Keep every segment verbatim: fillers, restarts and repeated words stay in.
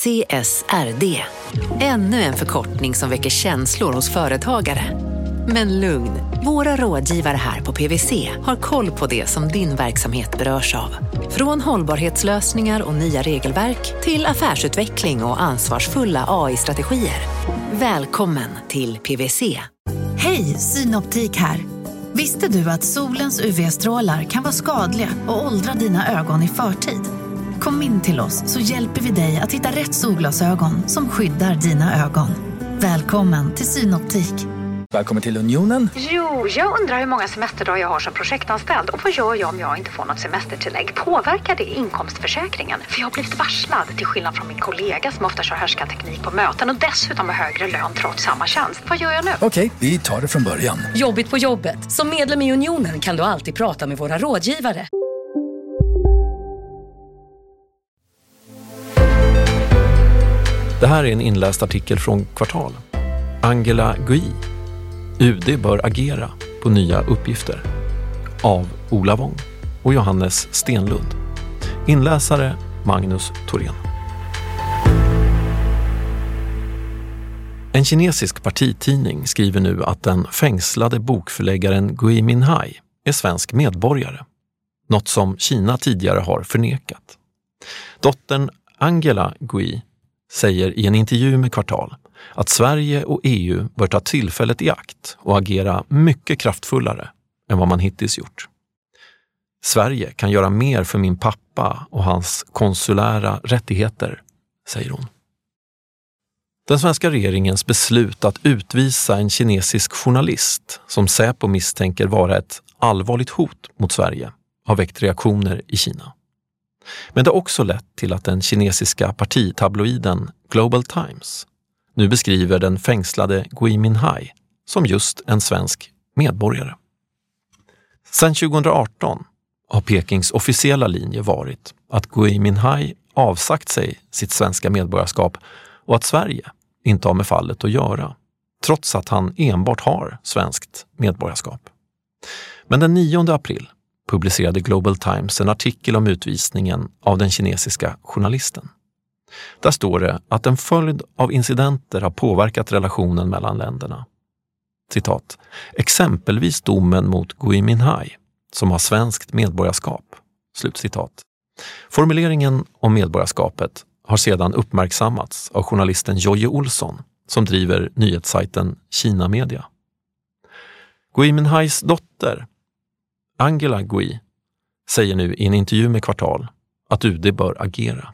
C S R D. Ännu en förkortning som väcker känslor hos företagare. Men lugn, våra rådgivare här på P W C har koll på det som din verksamhet berörs av. Från hållbarhetslösningar och nya regelverk till affärsutveckling och ansvarsfulla A I-strategier. Välkommen till P W C. Hej, Synoptik här. Visste du att solens U V-strålar kan vara skadliga och åldra dina ögon i förtid? Kom in till oss så hjälper vi dig att hitta rätt solglasögon som skyddar dina ögon. Välkommen till Synoptik. Välkommen till Unionen. Jo, jag undrar hur många semesterdagar jag har som projektanställd. Och vad gör jag om jag inte får något semestertillägg? Påverkar det inkomstförsäkringen? För jag har blivit varslad, till skillnad från min kollega som ofta kör härskarteknik på möten och dessutom har högre lön trots samma tjänst. Vad gör jag nu? Okej, vi tar det från början. Jobbigt på jobbet. Som medlem i Unionen kan du alltid prata med våra rådgivare. Det här är en inläst artikel från Kvartal. Angela Gui. U D bör agera på nya uppgifter. Av Ola Wong och Johannes Stenlund. Inläsare Magnus Thorén. En kinesisk partitidning skriver nu att den fängslade bokförläggaren Gui Minhai är svensk medborgare. Något som Kina tidigare har förnekat. Dottern Angela Gui säger i en intervju med Kvartal att Sverige och E U bör ta tillfället i akt och agera mycket kraftfullare än vad man hittills gjort. Sverige kan göra mer för min pappa och hans konsulära rättigheter, säger hon. Den svenska regeringens beslut att utvisa en kinesisk journalist som Säpo misstänker vara ett allvarligt hot mot Sverige har väckt reaktioner i Kina. Men det har också lett till att den kinesiska partitabloiden Global Times nu beskriver den fängslade Gui Minhai som just en svensk medborgare. Sedan tjugoarton har Pekings officiella linje varit att Gui Minhai avsagt sig sitt svenska medborgarskap och att Sverige inte har med fallet att göra, trots att han enbart har svenskt medborgarskap. Men den nionde april publicerade Global Times en artikel om utvisningen av den kinesiska journalisten. Där står det att en följd av incidenter har påverkat relationen mellan länderna. Citat. Exempelvis domen mot Gui Minhai, som har svenskt medborgarskap. Slutcitat. Formuleringen om medborgarskapet har sedan uppmärksammats av journalisten Jojje Olsson, som driver nyhetssajten Kina Media. Gui Minhais dotter, Angela Gui, säger nu i en intervju med Kvartal att U D bör agera.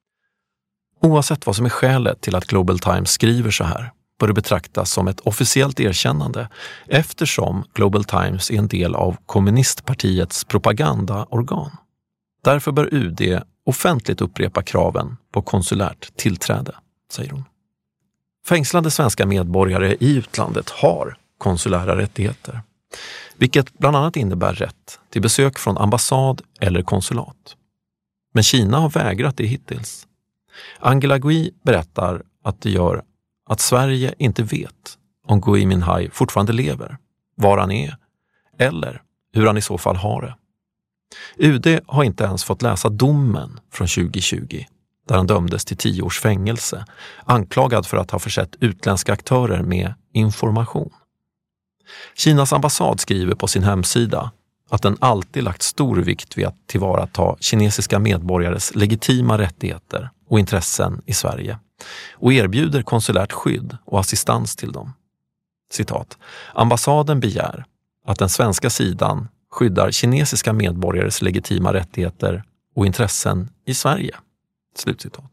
Oavsett vad som är skälet till att Global Times skriver så här bör det betraktas som ett officiellt erkännande eftersom Global Times är en del av kommunistpartiets propagandaorgan. Därför bör U D offentligt upprepa kraven på konsulärt tillträde, säger hon. Fängslade svenska medborgare i utlandet har konsulära rättigheter, vilket bland annat innebär rätt till besök från ambassad eller konsulat. Men Kina har vägrat det hittills. Angela Gui berättar att det gör att Sverige inte vet om Gui Minhai fortfarande lever, var han är eller hur han i så fall har det. U D har inte ens fått läsa domen från tjugohundratjugo där han dömdes till tio års fängelse, anklagad för att ha försett utländska aktörer med information. Kinas ambassad skriver på sin hemsida att den alltid lagt stor vikt vid att tillvarata kinesiska medborgares legitima rättigheter och intressen i Sverige och erbjuder konsulärt skydd och assistans till dem. Citat. Ambassaden begär att den svenska sidan skyddar kinesiska medborgares legitima rättigheter och intressen i Sverige. Slutcitat.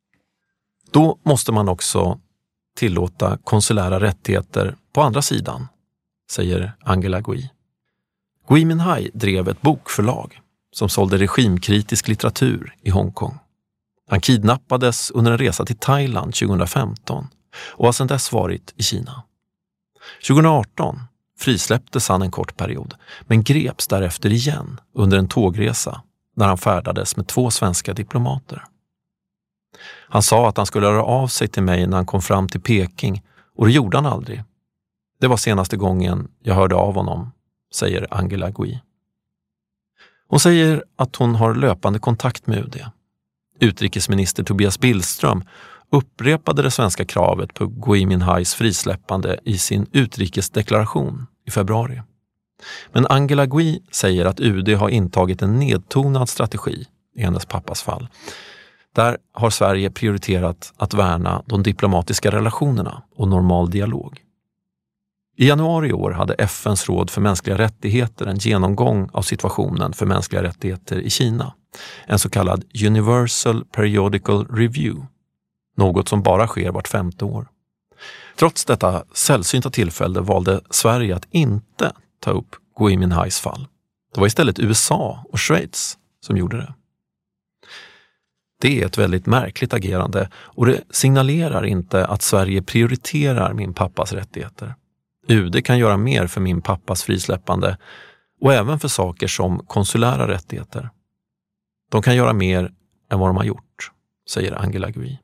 Då måste man också tillåta konsulära rättigheter på andra sidan, säger Angela Gui. Gui Minhai drev ett bokförlag som sålde regimkritisk litteratur i Hongkong. Han kidnappades under en resa till Thailand tjugohundrafemton och har sedan dess varit i Kina. tjugoarton frisläpptes han en kort period men greps därefter igen under en tågresa när han färdades med två svenska diplomater. Han sa att han skulle höra av sig till mig när han kom fram till Peking och det gjorde han aldrig. Det var senaste gången jag hörde av honom, säger Angela Gui. Hon säger att hon har löpande kontakt med U D. Utrikesminister Tobias Billström upprepade det svenska kravet på Gui Minhais frisläppande i sin utrikesdeklaration i februari. Men Angela Gui säger att U D har intagit en nedtonad strategi i hennes pappas fall. Där har Sverige prioriterat att värna de diplomatiska relationerna och normal dialog. I januari i år hade F N:s råd för mänskliga rättigheter en genomgång av situationen för mänskliga rättigheter i Kina. En så kallad Universal Periodical Review. Något som bara sker vart femte år. Trots detta sällsynta tillfälle valde Sverige att inte ta upp Gui Minhais fall. Det var istället U S A och Schweiz som gjorde det. Det är ett väldigt märkligt agerande och det signalerar inte att Sverige prioriterar min pappas rättigheter. U D kan göra mer för min pappas frisläppande och även för saker som konsulära rättigheter. De kan göra mer än vad de har gjort, säger Angela Gui.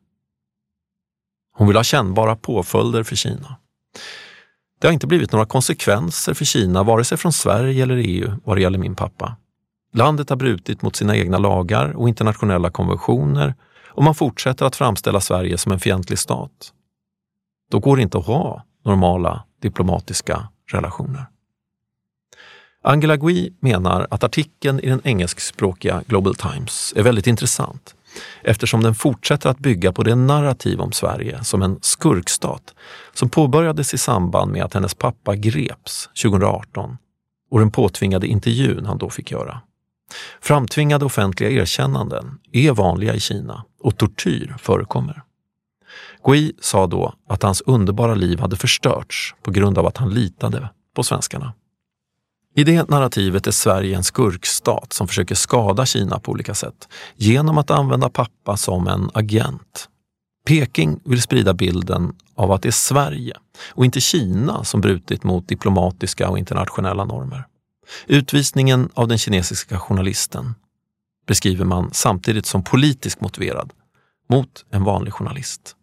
Hon vill ha kännbara påföljder för Kina. Det har inte blivit några konsekvenser för Kina vare sig från Sverige eller E U vad det gäller min pappa. Landet har brutit mot sina egna lagar och internationella konventioner och man fortsätter att framställa Sverige som en fientlig stat. Då går det inte att ha normala diplomatiska relationer. Angela Gui menar att artikeln i den engelskspråkiga Global Times är väldigt intressant eftersom den fortsätter att bygga på det narrativ om Sverige som en skurkstat som påbörjades i samband med att hennes pappa greps tjugoarton och den påtvingade intervjun han då fick göra. Framtvingade offentliga erkännanden är vanliga i Kina och tortyr förekommer. Gui sa då att hans underbara liv hade förstörts på grund av att han litade på svenskarna. I det narrativet är Sverige en skurkstat som försöker skada Kina på olika sätt genom att använda pappa som en agent. Peking vill sprida bilden av att det är Sverige och inte Kina som brutit mot diplomatiska och internationella normer. Utvisningen av den kinesiska journalisten beskriver man samtidigt som politiskt motiverad mot en vanlig journalist.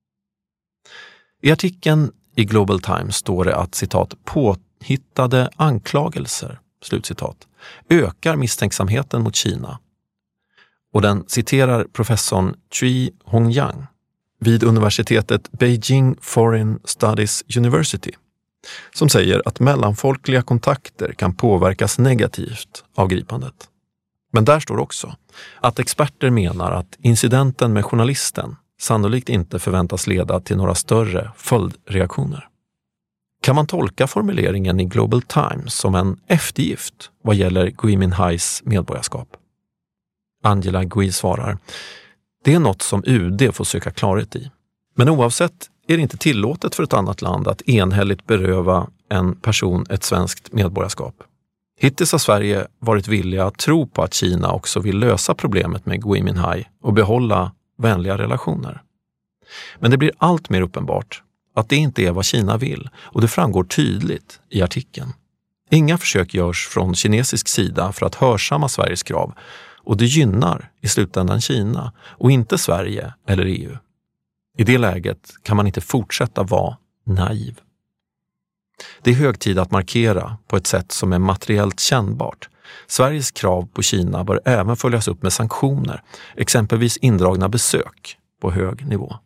I artikeln i Global Times står det att citat påhittade anklagelser slutcitat ökar misstänksamheten mot Kina. Och den citerar professorn Cui Hongyang vid universitetet Beijing Foreign Studies University som säger att mellanfolkliga kontakter kan påverkas negativt av gripandet. Men där står också att experter menar att incidenten med journalisten sannolikt inte förväntas leda till några större följdreaktioner. Kan man tolka formuleringen i Global Times som en eftergift vad gäller Gui Minhais medborgarskap? Angela Gui svarar, det är något som U D får söka klarhet i. Men oavsett är det inte tillåtet för ett annat land att enhälligt beröva en person ett svenskt medborgarskap. Hittills har Sverige varit villiga att tro på att Kina också vill lösa problemet med Gui Minhai och behålla vänliga relationer. Men det blir allt mer uppenbart att det inte är vad Kina vill och det framgår tydligt i artikeln. Inga försök görs från kinesisk sida för att hörsamma Sveriges krav och det gynnar i slutändan Kina och inte Sverige eller E U. I det läget kan man inte fortsätta vara naiv. Det är hög tid att markera på ett sätt som är materiellt kännbart. Sveriges krav på Kina bör även följas upp med sanktioner, exempelvis indragna besök på hög nivå.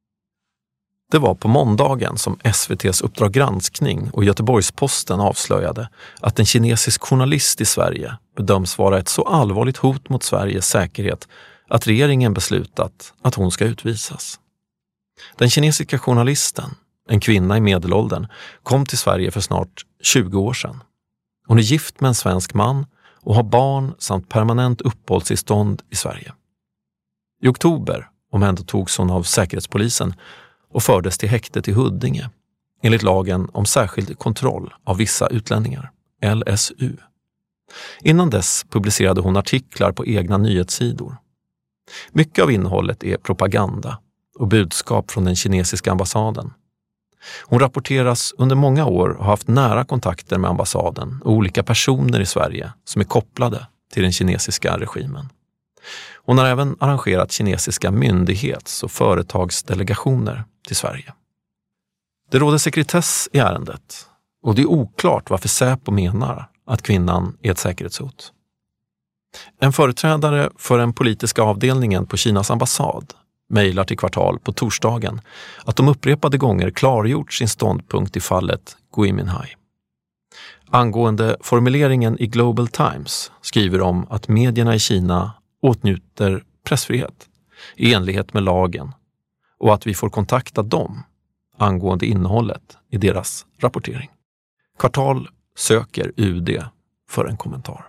Det var på måndagen som S V T:s Uppdrag granskning och Göteborgs-Posten avslöjade att en kinesisk journalist i Sverige bedöms vara ett så allvarligt hot mot Sveriges säkerhet att regeringen beslutat att hon ska utvisas. Den kinesiska journalisten, en kvinna i medelåldern, kom till Sverige för snart tjugo år sedan. Hon är gift med en svensk man och har barn samt permanent uppehållstillstånd i Sverige. I oktober omhändertogs hon av Säkerhetspolisen och fördes till häktet i Huddinge enligt lagen om särskild kontroll av vissa utlänningar, L S U. Innan dess publicerade hon artiklar på egna nyhetssidor. Mycket av innehållet är propaganda och budskap från den kinesiska ambassaden. Hon rapporteras under många år ha haft nära kontakter med ambassaden och olika personer i Sverige som är kopplade till den kinesiska regimen. Hon har även arrangerat kinesiska myndighets- och företagsdelegationer till Sverige. Det råder sekretess i ärendet och det är oklart varför Säpo menar att kvinnan är ett säkerhetshot. En företrädare för den politiska avdelningen på Kinas ambassad mejlar till Kvartal på torsdagen att de upprepade gånger klargjort sin ståndpunkt i fallet Gui Minhai. Angående formuleringen i Global Times skriver de att medierna i Kina åtnjuter pressfrihet i enlighet med lagen och att vi får kontakta dem angående innehållet i deras rapportering. Kvartal söker U D för en kommentar.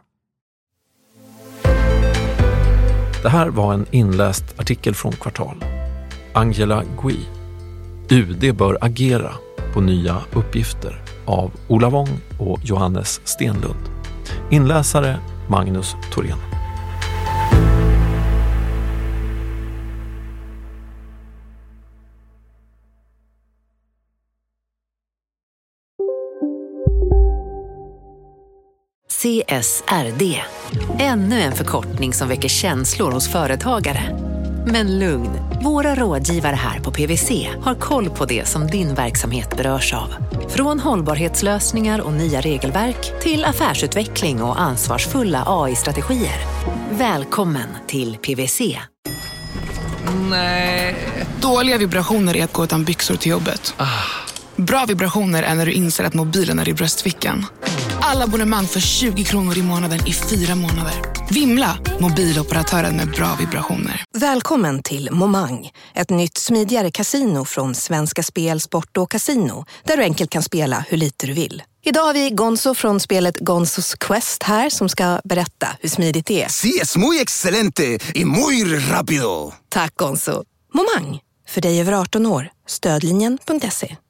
Det här var en inläst artikel från Kvartal. Angela Gui. U D bör agera på nya uppgifter av Ola Wong och Johannes Stenlund. Inläsare Magnus Thorén. C S R D. Ännu en förkortning som väcker känslor hos företagare. Men lugn, våra rådgivare här på P W C har koll på det som din verksamhet berörs av. Från hållbarhetslösningar och nya regelverk till affärsutveckling och ansvarsfulla A I-strategier. Välkommen till P W C. Nej. Dåliga vibrationer är att gå utan byxor till jobbet. Ah. Bra vibrationer är när du inser att mobilen är i bröstfickan. Alla abonnemang för tjugo kronor i månaden i fyra månader. Vimla, mobiloperatören med bra vibrationer. Välkommen till Momang, ett nytt smidigare kasino från Svenska Spel, Sport och Casino, där du enkelt kan spela hur lite du vill. Idag har vi Gonzo från spelet Gonzos Quest här som ska berätta hur smidigt det är. Sí, es muy excelente y muy rápido. Tack Gonzo. Momang, för dig över arton år. Stödlinjen punkt se.